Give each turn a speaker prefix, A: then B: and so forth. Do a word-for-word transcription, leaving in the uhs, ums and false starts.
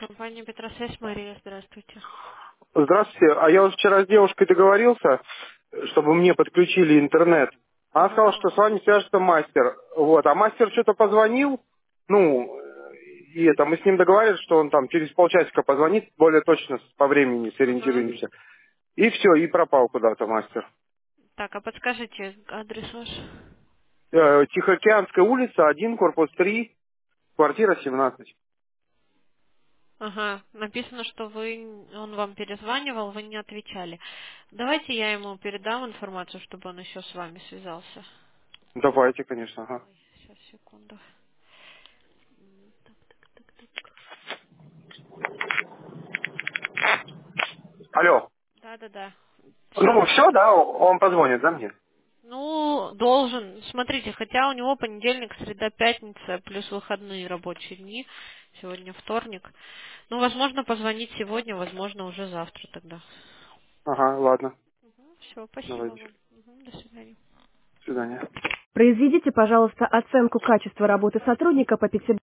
A: Компания Петросвязь, Мария, здравствуйте.
B: Здравствуйте. А я вот вчера с девушкой договорился, чтобы мне подключили интернет. Она сказала,
A: Ага.
B: что с вами свяжется мастер. Вот. А мастер что-то позвонил. Ну, и это, мы с ним договорились, что он там через полчасика позвонит, более точно по времени
A: Ага.
B: сориентируемся. И все, и пропал куда-то мастер.
A: Так, а подскажите адрес ваш?
B: Э, Тихоокеанская улица, один, корпус три, квартира семнадцать.
A: Ага, написано, что вы, он вам перезванивал, вы не отвечали. Давайте я ему передам информацию, чтобы он еще с вами связался.
B: Давайте, конечно, ага.
A: Ой, сейчас, секунду.
B: Алло.
A: Да-да-да. Сейчас.
B: Ну, все, да, он позвонит, да, мне?
A: Ну, должен. Смотрите, хотя у него понедельник, среда, пятница, плюс выходные рабочие дни. Сегодня вторник. Ну, возможно, позвонить сегодня, возможно, уже завтра тогда.
B: Ага, ладно.
A: Все, спасибо
B: Давайте.
A: вам. Мгм, до свидания.
B: До свидания.
C: Произведите, пожалуйста, оценку качества работы сотрудника по пяти